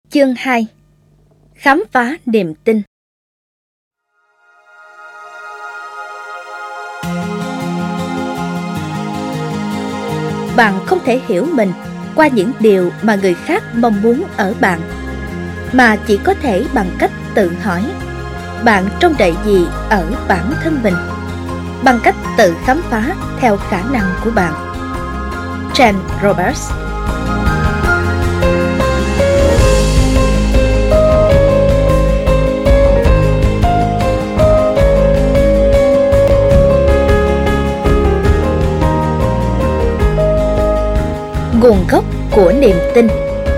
Chương 2. Khám phá niềm tin. Bạn không thể hiểu mình qua những điều mà người khác mong muốn ở bạn, mà chỉ có thể bằng cách tự hỏi bạn trông đợi gì ở bản thân mình, bằng cách tự khám phá theo khả năng của bạn. Jen Roberts. Nguồn gốc của niềm tin.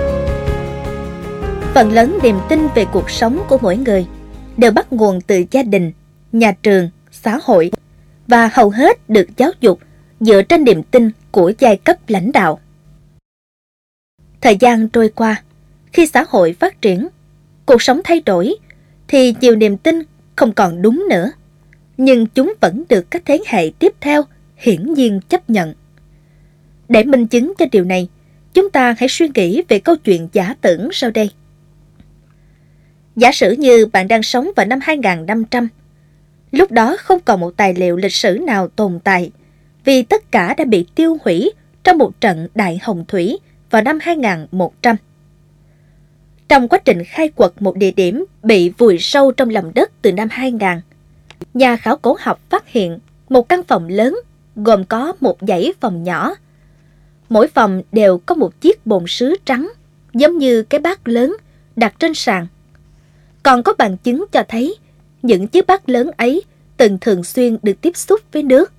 Phần lớn niềm tin về cuộc sống của mỗi người đều bắt nguồn từ gia đình, nhà trường, xã hội, và hầu hết được giáo dục dựa trên niềm tin của giai cấp lãnh đạo. Thời gian trôi qua, khi xã hội phát triển, cuộc sống thay đổi, thì nhiều niềm tin không còn đúng nữa, nhưng chúng vẫn được các thế hệ tiếp theo hiển nhiên chấp nhận. Để minh chứng cho điều này, chúng ta hãy suy nghĩ về câu chuyện giả tưởng sau đây. Giả sử như bạn đang sống vào năm 2500. Lúc đó không còn một tài liệu lịch sử nào tồn tại, vì tất cả đã bị tiêu hủy trong một trận đại hồng thủy vào năm 2100. Trong quá trình khai quật một địa điểm bị vùi sâu trong lòng đất từ năm 2000, nhà khảo cổ học phát hiện một căn phòng lớn gồm có một dãy phòng nhỏ. Mỗi phòng đều có một chiếc bồn sứ trắng, giống như cái bát lớn, đặt trên sàn. Còn có bằng chứng cho thấy những chiếc bát lớn ấy từng thường xuyên được tiếp xúc với nước.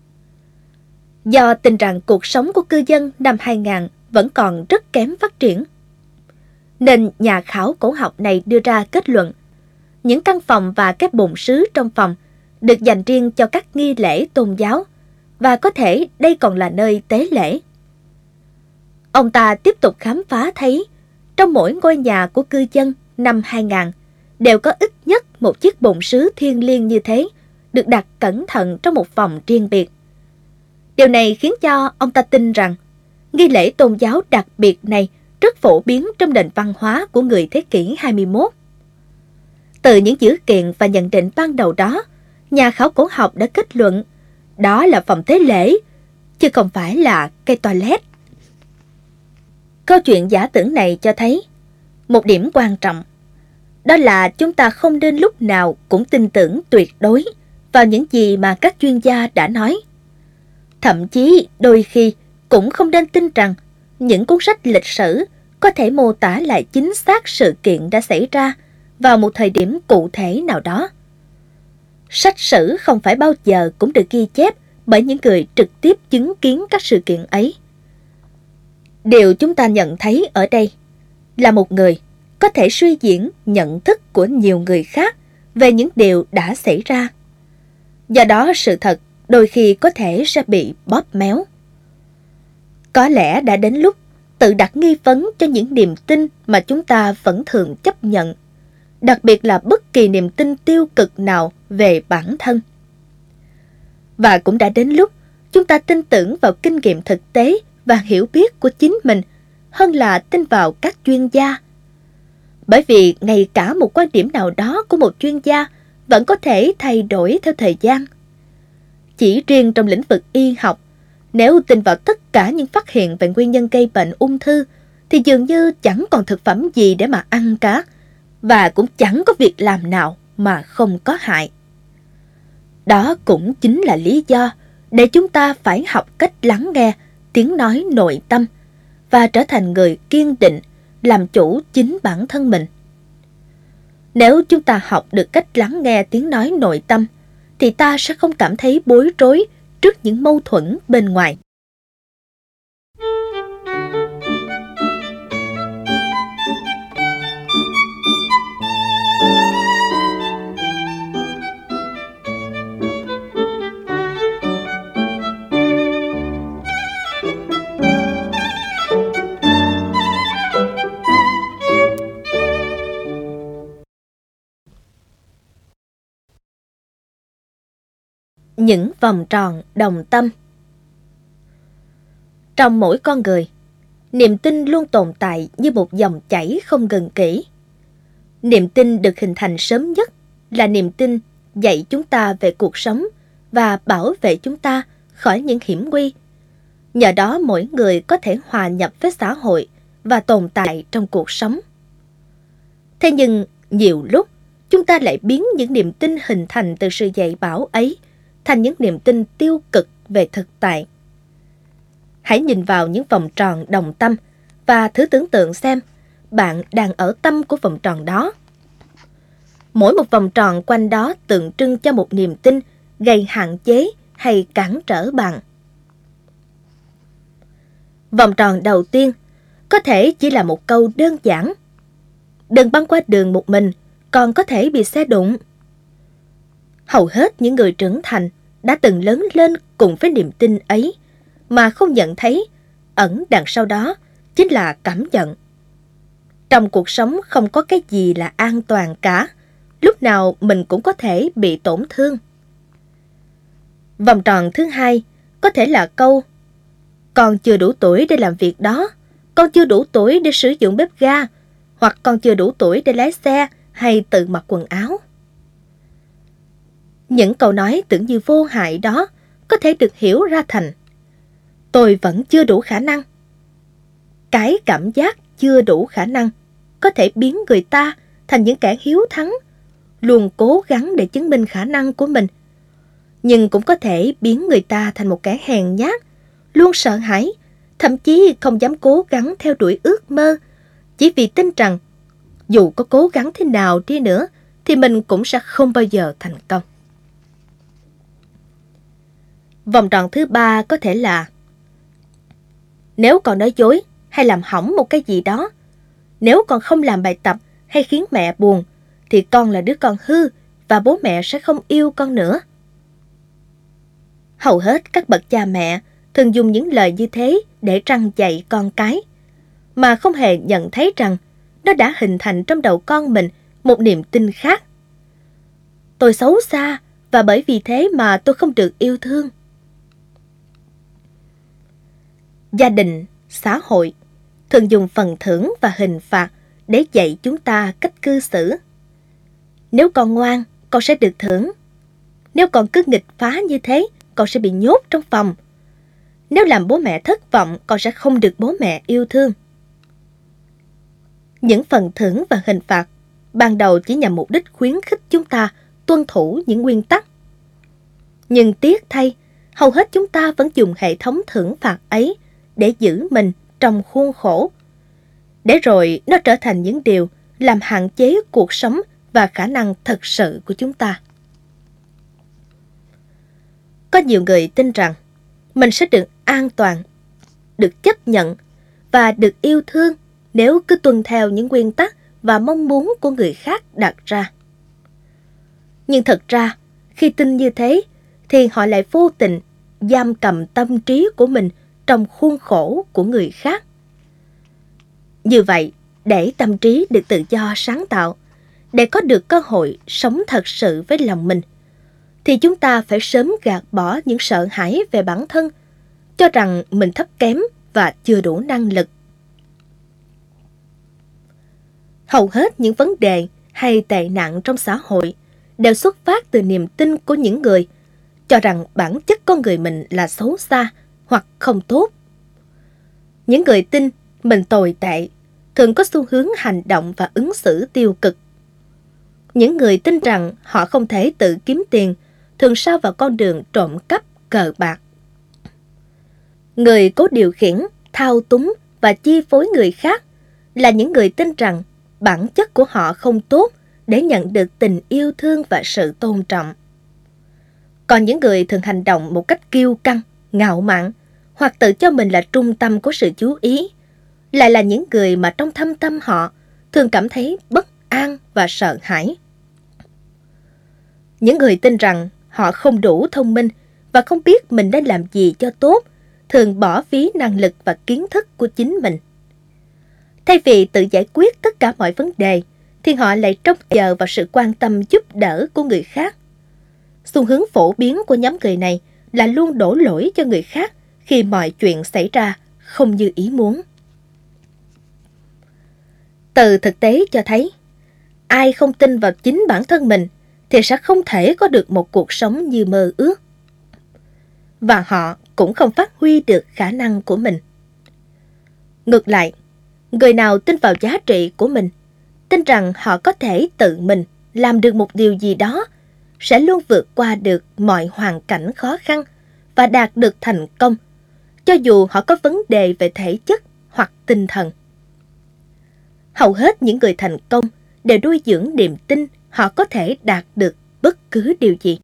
Do tin rằng cuộc sống của cư dân năm 2000 vẫn còn rất kém phát triển, nên nhà khảo cổ học này đưa ra kết luận những căn phòng và các bồn sứ trong phòng được dành riêng cho các nghi lễ tôn giáo, và có thể đây còn là nơi tế lễ. Ông ta tiếp tục khám phá thấy trong mỗi ngôi nhà của cư dân năm 2000 đều có ít nhất một chiếc bồn sứ thiêng liêng như thế, được đặt cẩn thận trong một phòng riêng biệt. Điều này khiến cho ông ta tin rằng nghi lễ tôn giáo đặc biệt này rất phổ biến trong nền văn hóa của người thế kỷ 21. Từ những dữ kiện và nhận định ban đầu đó, nhà khảo cổ học đã kết luận đó là phòng tế lễ, chứ không phải là cây toilet. Câu chuyện giả tưởng này cho thấy một điểm quan trọng, đó là chúng ta không nên lúc nào cũng tin tưởng tuyệt đối vào những gì mà các chuyên gia đã nói. Thậm chí đôi khi cũng không nên tin rằng những cuốn sách lịch sử có thể mô tả lại chính xác sự kiện đã xảy ra vào một thời điểm cụ thể nào đó. Sách sử không phải bao giờ cũng được ghi chép bởi những người trực tiếp chứng kiến các sự kiện ấy. Điều chúng ta nhận thấy ở đây là một người có thể suy diễn nhận thức của nhiều người khác về những điều đã xảy ra. Do đó sự thật đôi khi có thể sẽ bị bóp méo. Có lẽ đã đến lúc tự đặt nghi vấn cho những niềm tin mà chúng ta vẫn thường chấp nhận, đặc biệt là bất kỳ niềm tin tiêu cực nào về bản thân. Và cũng đã đến lúc chúng ta tin tưởng vào kinh nghiệm thực tế và hiểu biết của chính mình hơn là tin vào các chuyên gia. Bởi vì ngay cả một quan điểm nào đó của một chuyên gia vẫn có thể thay đổi theo thời gian. Chỉ riêng trong lĩnh vực y học, nếu tin vào tất cả những phát hiện về nguyên nhân gây bệnh ung thư, thì dường như chẳng còn thực phẩm gì để mà ăn cả, và cũng chẳng có việc làm nào mà không có hại. Đó cũng chính là lý do để chúng ta phải học cách lắng nghe tiếng nói nội tâm và trở thành người kiên định, làm chủ chính bản thân mình. Nếu chúng ta học được cách lắng nghe tiếng nói nội tâm, thì ta sẽ không cảm thấy bối rối trước những mâu thuẫn bên ngoài. Những vòng tròn đồng tâm. Trong mỗi con người, Niềm tin luôn tồn tại như một dòng chảy không ngừng nghỉ. Niềm tin được hình thành sớm nhất là niềm tin dạy chúng ta về cuộc sống và bảo vệ chúng ta khỏi những hiểm nguy. Nhờ đó mỗi người có thể hòa nhập với xã hội và tồn tại trong cuộc sống. Thế nhưng nhiều lúc chúng ta lại biến những niềm tin hình thành từ sự dạy bảo ấy thành những niềm tin tiêu cực về thực tại. Hãy nhìn vào những vòng tròn đồng tâm và thử tưởng tượng xem bạn đang ở tâm của vòng tròn đó. Mỗi một vòng tròn quanh đó tượng trưng cho một niềm tin gây hạn chế hay cản trở bạn. Vòng tròn đầu tiên có thể chỉ là một câu đơn giản: đừng băng qua đường một mình, còn có thể bị xe đụng. Hầu hết những người trưởng thành đã từng lớn lên cùng với niềm tin ấy mà không nhận thấy ẩn đằng sau đó chính là cảm nhận. Trong cuộc sống không có cái gì là an toàn cả, lúc nào mình cũng có thể bị tổn thương. Vòng tròn thứ hai có thể là câu: con chưa đủ tuổi để làm việc đó, con chưa đủ tuổi để sử dụng bếp ga, hoặc con chưa đủ tuổi để lái xe hay tự mặc quần áo. Những câu nói tưởng như vô hại đó có thể được hiểu ra thành: tôi vẫn chưa đủ khả năng. Cái cảm giác chưa đủ khả năng có thể biến người ta thành những kẻ hiếu thắng, luôn cố gắng để chứng minh khả năng của mình, nhưng cũng có thể biến người ta thành một kẻ hèn nhát, luôn sợ hãi, thậm chí không dám cố gắng theo đuổi ước mơ, chỉ vì tin rằng dù có cố gắng thế nào đi nữa thì mình cũng sẽ không bao giờ thành công. Vòng tròn thứ ba có thể là: nếu con nói dối hay làm hỏng một cái gì đó, nếu con không làm bài tập hay khiến mẹ buồn, thì con là đứa con hư và bố mẹ sẽ không yêu con nữa. Hầu hết các bậc cha mẹ thường dùng những lời như thế để răn dạy con cái, mà không hề nhận thấy rằng nó đã hình thành trong đầu con mình một niềm tin khác. Tôi xấu xa và bởi vì thế mà tôi không được yêu thương. Gia đình, xã hội thường dùng phần thưởng và hình phạt để dạy chúng ta cách cư xử. Nếu con ngoan, con sẽ được thưởng. Nếu con cứ nghịch phá như thế, con sẽ bị nhốt trong phòng. Nếu làm bố mẹ thất vọng, con sẽ không được bố mẹ yêu thương. Những phần thưởng và hình phạt ban đầu chỉ nhằm mục đích khuyến khích chúng ta tuân thủ những nguyên tắc. Nhưng tiếc thay, hầu hết chúng ta vẫn dùng hệ thống thưởng phạt ấy để giữ mình trong khuôn khổ, để rồi nó trở thành những điều làm hạn chế cuộc sống và khả năng thực sự của chúng ta. Có nhiều người tin rằng mình sẽ được an toàn, được chấp nhận và được yêu thương nếu cứ tuân theo những nguyên tắc và mong muốn của người khác đặt ra. Nhưng thật ra, khi tin như thế, thì họ lại vô tình giam cầm tâm trí của mình trong khuôn khổ của người khác. Như vậy, để tâm trí được tự do sáng tạo, để có được cơ hội sống thật sự với lòng mình, thì chúng ta phải sớm gạt bỏ những sợ hãi về bản thân, cho rằng mình thấp kém và chưa đủ năng lực. Hầu hết những vấn đề hay tệ nạn trong xã hội đều xuất phát từ niềm tin của những người cho rằng bản chất con người mình là xấu xa hoặc không tốt. Những người tin mình tồi tệ thường có xu hướng hành động và ứng xử tiêu cực. Những người tin rằng họ không thể tự kiếm tiền thường sa vào con đường trộm cắp, cờ bạc. Người cố điều khiển, thao túng và chi phối người khác là những người tin rằng bản chất của họ không tốt để nhận được tình yêu thương và sự tôn trọng. Còn những người thường hành động một cách kiêu căng, ngạo mạn hoặc tự cho mình là trung tâm của sự chú ý lại là những người mà trong thâm tâm họ thường cảm thấy bất an và sợ hãi. Những người tin rằng họ không đủ thông minh và không biết mình nên làm gì cho tốt thường bỏ phí năng lực và kiến thức của chính mình. Thay vì tự giải quyết tất cả mọi vấn đề, thì họ lại trông chờ vào sự quan tâm giúp đỡ của người khác. Xu hướng phổ biến của nhóm người này là luôn đổ lỗi cho người khác khi mọi chuyện xảy ra không như ý muốn. Từ thực tế cho thấy, ai không tin vào chính bản thân mình thì sẽ không thể có được một cuộc sống như mơ ước. Và họ cũng không phát huy được khả năng của mình. Ngược lại, người nào tin vào giá trị của mình, tin rằng họ có thể tự mình làm được một điều gì đó, sẽ luôn vượt qua được mọi hoàn cảnh khó khăn và đạt được thành công, cho dù họ có vấn đề về thể chất hoặc tinh thần. Hầu hết những người thành công đều nuôi dưỡng niềm tin họ có thể đạt được bất cứ điều gì.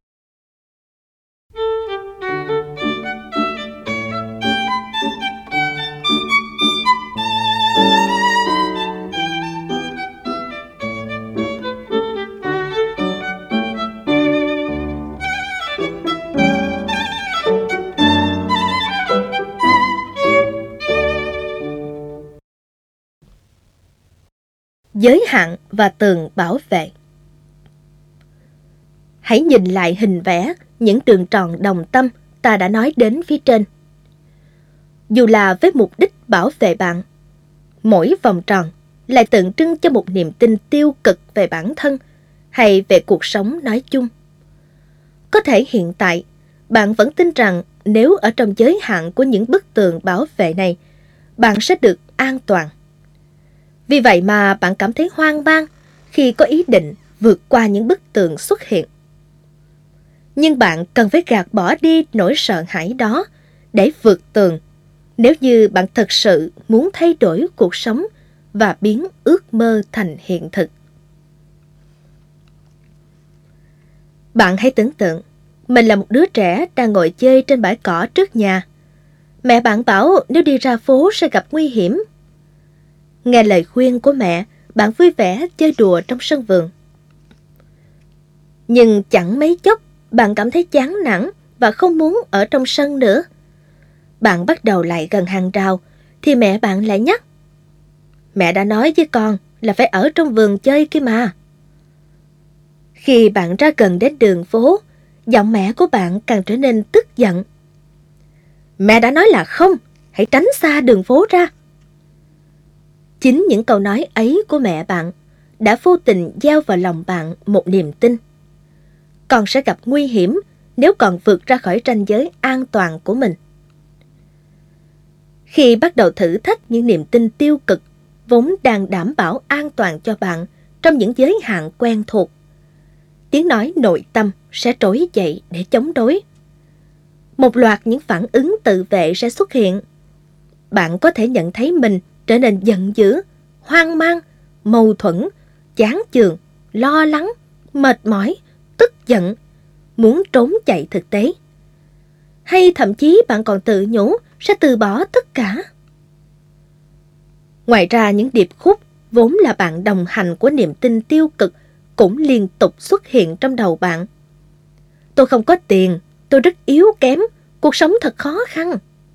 Giới hạn và tường bảo vệ. Hãy nhìn lại hình vẽ những đường tròn đồng tâm ta đã nói đến phía trên. Dù là với mục đích bảo vệ bạn, mỗi vòng tròn lại tượng trưng cho một niềm tin tiêu cực về bản thân hay về cuộc sống nói chung. Có thể hiện tại, bạn vẫn tin rằng nếu ở trong giới hạn của những bức tường bảo vệ này, bạn sẽ được an toàn. Vì vậy mà bạn cảm thấy hoang mang khi có ý định vượt qua những bức tường xuất hiện. Nhưng bạn cần phải gạt bỏ đi nỗi sợ hãi đó để vượt tường, nếu như bạn thực sự muốn thay đổi cuộc sống và biến ước mơ thành hiện thực. Bạn hãy tưởng tượng, mình là một đứa trẻ đang ngồi chơi trên bãi cỏ trước nhà. Mẹ bạn bảo nếu đi ra phố sẽ gặp nguy hiểm. Nghe lời khuyên của mẹ, bạn vui vẻ chơi đùa trong sân vườn. Nhưng chẳng mấy chốc, bạn cảm thấy chán nản và không muốn ở trong sân nữa. Bạn bắt đầu lại gần hàng rào, thì mẹ bạn lại nhắc. Mẹ đã nói với con là phải ở trong vườn chơi kia mà. Khi bạn ra gần đến đường phố, giọng mẹ của bạn càng trở nên tức giận. Mẹ đã nói là không, hãy tránh xa đường phố ra. Chính những câu nói ấy của mẹ bạn đã vô tình gieo vào lòng bạn một niềm tin. Con sẽ gặp nguy hiểm nếu còn vượt ra khỏi ranh giới an toàn của mình. Khi bắt đầu thử thách những niềm tin tiêu cực vốn đang đảm bảo an toàn cho bạn trong những giới hạn quen thuộc, tiếng nói nội tâm sẽ trỗi dậy để chống đối. Một loạt những phản ứng tự vệ sẽ xuất hiện. Bạn có thể nhận thấy mình trở nên giận dữ, hoang mang, mâu thuẫn, chán chường, lo lắng, mệt mỏi, tức giận, muốn trốn chạy thực tế. Hay thậm chí bạn còn tự nhủ sẽ từ bỏ tất cả. Ngoài ra, những điệp khúc vốn là bạn đồng hành của niềm tin tiêu cực cũng liên tục xuất hiện trong đầu bạn. Tôi không có tiền, tôi rất yếu kém, cuộc sống thật khó khăn.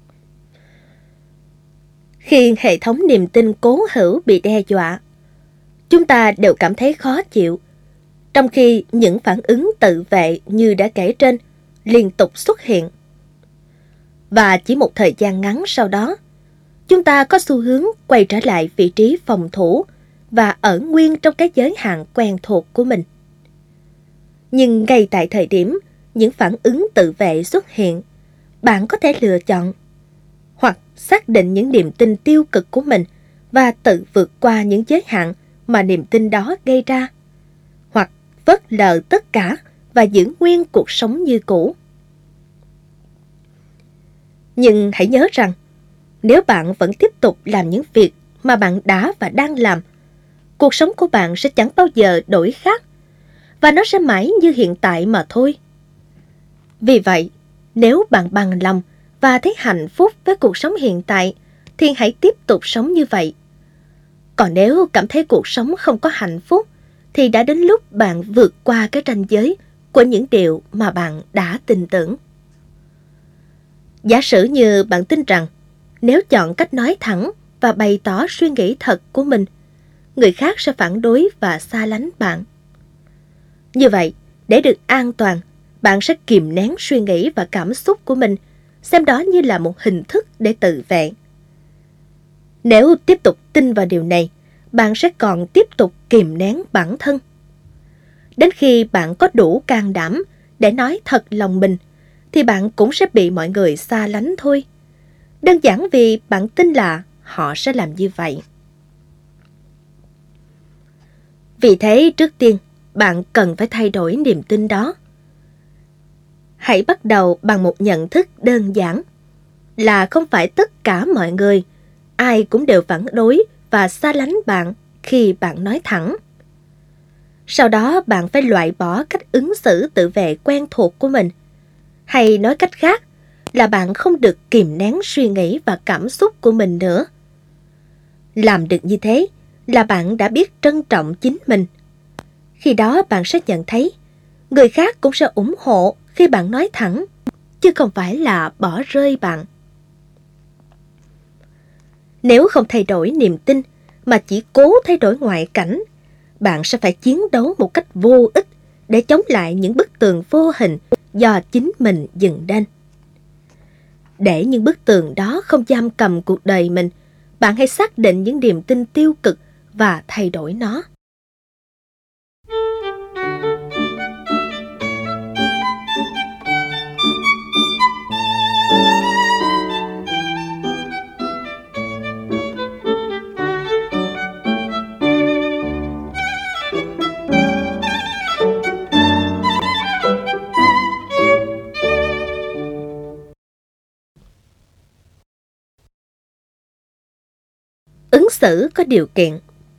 Khi hệ thống niềm tin cố hữu bị đe dọa, chúng ta đều cảm thấy khó chịu, trong khi những phản ứng tự vệ như đã kể trên liên tục xuất hiện. Và chỉ một thời gian ngắn sau đó, chúng ta có xu hướng quay trở lại vị trí phòng thủ và ở nguyên trong cái giới hạn quen thuộc của mình. Nhưng ngay tại thời điểm những phản ứng tự vệ xuất hiện, bạn có thể lựa chọn hoặc xác định những niềm tin tiêu cực của mình và tự vượt qua những giới hạn mà niềm tin đó gây ra, hoặc phớt lờ tất cả và giữ nguyên cuộc sống như cũ. Nhưng hãy nhớ rằng, nếu bạn vẫn tiếp tục làm những việc mà bạn đã và đang làm, cuộc sống của bạn sẽ chẳng bao giờ đổi khác, và nó sẽ mãi như hiện tại mà thôi. Vì vậy, nếu bạn bằng lòng và thấy hạnh phúc với cuộc sống hiện tại, thì hãy tiếp tục sống như vậy. Còn nếu cảm thấy cuộc sống không có hạnh phúc, thì đã đến lúc bạn vượt qua cái ranh giới của những điều mà bạn đã tin tưởng. Giả sử như bạn tin rằng, nếu chọn cách nói thẳng và bày tỏ suy nghĩ thật của mình, người khác sẽ phản đối và xa lánh bạn. Như vậy, để được an toàn, bạn sẽ kìm nén suy nghĩ và cảm xúc của mình, xem đó như là một hình thức để tự vệ. Nếu tiếp tục tin vào điều này, bạn sẽ còn tiếp tục kìm nén bản thân. Đến khi bạn có đủ can đảm để nói thật lòng mình, thì bạn cũng sẽ bị mọi người xa lánh thôi. Đơn giản vì bạn tin là họ sẽ làm như vậy. Vì thế, trước tiên, bạn cần phải thay đổi niềm tin đó. Hãy bắt đầu bằng một nhận thức đơn giản là không phải tất cả mọi người, ai cũng đều phản đối và xa lánh bạn khi bạn nói thẳng. Sau đó bạn phải loại bỏ cách ứng xử tự vệ quen thuộc của mình. Hay nói cách khác là bạn không được kìm nén suy nghĩ và cảm xúc của mình nữa. Làm được như thế là bạn đã biết trân trọng chính mình. Khi đó bạn sẽ nhận thấy người khác cũng sẽ ủng hộ khi bạn nói thẳng, chứ không phải là bỏ rơi bạn. Nếu không thay đổi niềm tin mà chỉ cố thay đổi ngoại cảnh, bạn sẽ phải chiến đấu một cách vô ích để chống lại những bức tường vô hình do chính mình dựng nên. Để những bức tường đó không giam cầm cuộc đời mình, bạn hãy xác định những niềm tin tiêu cực và thay đổi nó. Ứng xử có điều kiện.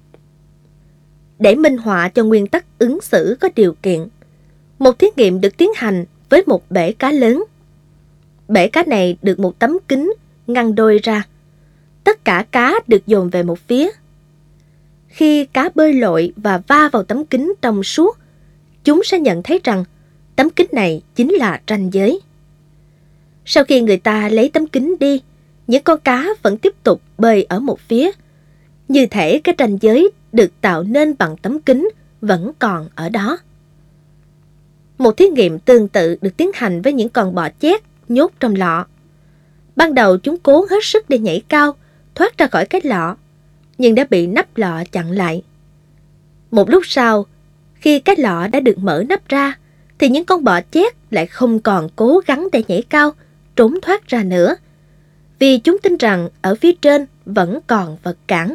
Để minh họa cho nguyên tắc ứng xử có điều kiện, một thí nghiệm được tiến hành với một bể cá lớn. Bể cá này được một tấm kính ngăn đôi ra. Tất cả cá được dồn về một phía. Khi cá bơi lội và va vào tấm kính trong suốt, chúng sẽ nhận thấy rằng tấm kính này chính là ranh giới. Sau khi người ta lấy tấm kính đi, những con cá vẫn tiếp tục bơi ở một phía. Như thể cái ranh giới được tạo nên bằng tấm kính vẫn còn ở đó. Một thí nghiệm tương tự được tiến hành với những con bọ chét nhốt trong lọ. Ban đầu chúng cố hết sức để nhảy cao, thoát ra khỏi cái lọ, nhưng đã bị nắp lọ chặn lại. Một lúc sau, khi cái lọ đã được mở nắp ra, thì những con bọ chét lại không còn cố gắng để nhảy cao, trốn thoát ra nữa, vì chúng tin rằng ở phía trên vẫn còn vật cản.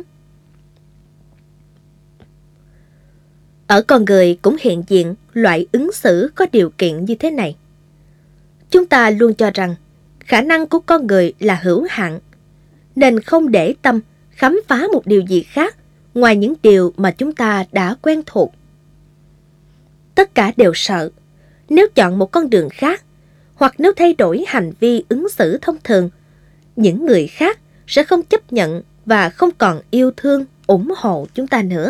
Ở con người cũng hiện diện loại ứng xử có điều kiện như thế này. Chúng ta luôn cho rằng khả năng của con người là hữu hạn, nên không để tâm khám phá một điều gì khác ngoài những điều mà chúng ta đã quen thuộc. Tất cả đều sợ, nếu chọn một con đường khác, hoặc nếu thay đổi hành vi ứng xử thông thường, những người khác sẽ không chấp nhận và không còn yêu thương, ủng hộ chúng ta nữa.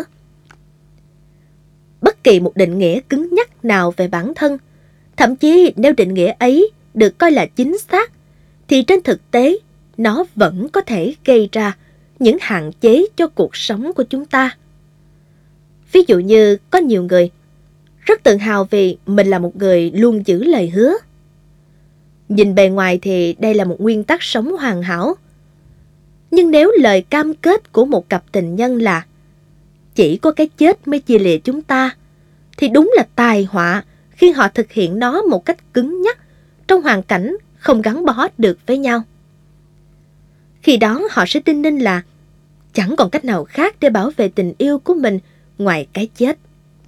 Bất kỳ một định nghĩa cứng nhắc nào về bản thân, thậm chí nếu định nghĩa ấy được coi là chính xác, thì trên thực tế nó vẫn có thể gây ra những hạn chế cho cuộc sống của chúng ta. Ví dụ như có nhiều người rất tự hào vì mình là một người luôn giữ lời hứa. Nhìn bề ngoài thì đây là một nguyên tắc sống hoàn hảo. Nhưng nếu lời cam kết của một cặp tình nhân là chỉ có cái chết mới chia lìa chúng ta, thì đúng là tai họa khi họ thực hiện nó một cách cứng nhắc trong hoàn cảnh không gắn bó được với nhau. Khi đó họ sẽ tin nên là chẳng còn cách nào khác để bảo vệ tình yêu của mình ngoài cái chết.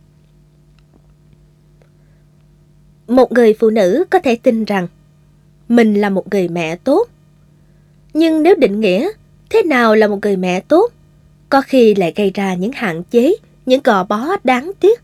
Một người phụ nữ có thể tin rằng mình là một người mẹ tốt. Nhưng nếu định nghĩa thế nào là một người mẹ tốt, có khi lại gây ra những hạn chế, những gò bó đáng tiếc.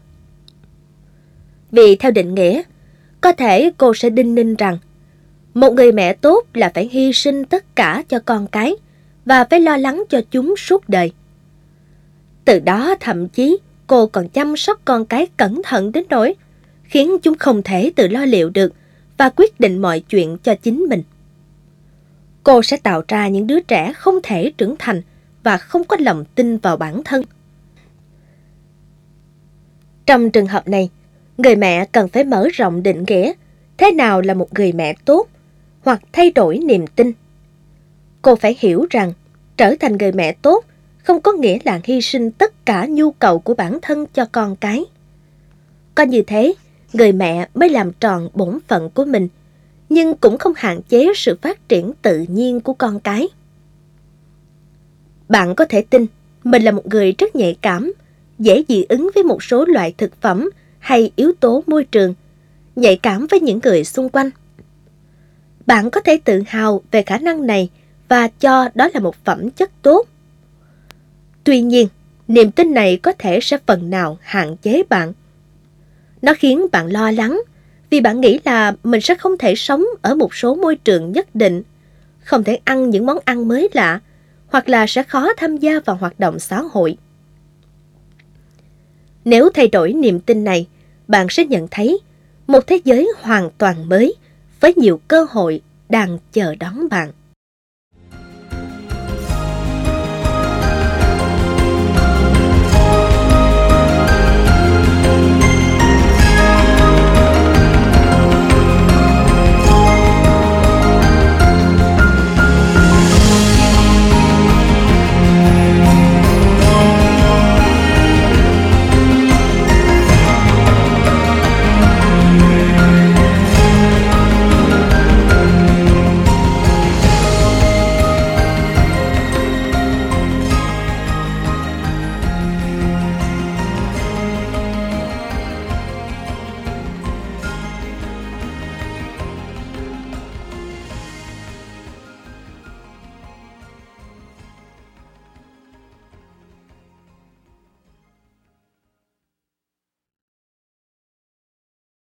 Vì theo định nghĩa, có thể cô sẽ đinh ninh rằng một người mẹ tốt là phải hy sinh tất cả cho con cái và phải lo lắng cho chúng suốt đời. Từ đó thậm chí cô còn chăm sóc con cái cẩn thận đến nỗi khiến chúng không thể tự lo liệu được và quyết định mọi chuyện cho chính mình. Cô sẽ tạo ra những đứa trẻ không thể trưởng thành và không có lòng tin vào bản thân. Trong trường hợp này, người mẹ cần phải mở rộng định nghĩa thế nào là một người mẹ tốt hoặc thay đổi niềm tin. Cô phải hiểu rằng trở thành người mẹ tốt không có nghĩa là hy sinh tất cả nhu cầu của bản thân cho con cái. Có như thế, người mẹ mới làm tròn bổn phận của mình, nhưng cũng không hạn chế sự phát triển tự nhiên của con cái. Bạn có thể tin mình là một người rất nhạy cảm, dễ dị ứng với một số loại thực phẩm hay yếu tố môi trường, nhạy cảm với những người xung quanh. Bạn có thể tự hào về khả năng này và cho đó là một phẩm chất tốt. Tuy nhiên, niềm tin này có thể sẽ phần nào hạn chế bạn. Nó khiến bạn lo lắng vì bạn nghĩ là mình sẽ không thể sống ở một số môi trường nhất định, không thể ăn những món ăn mới lạ, hoặc là sẽ khó tham gia vào hoạt động xã hội. Nếu thay đổi niềm tin này, bạn sẽ nhận thấy một thế giới hoàn toàn mới với nhiều cơ hội đang chờ đón bạn.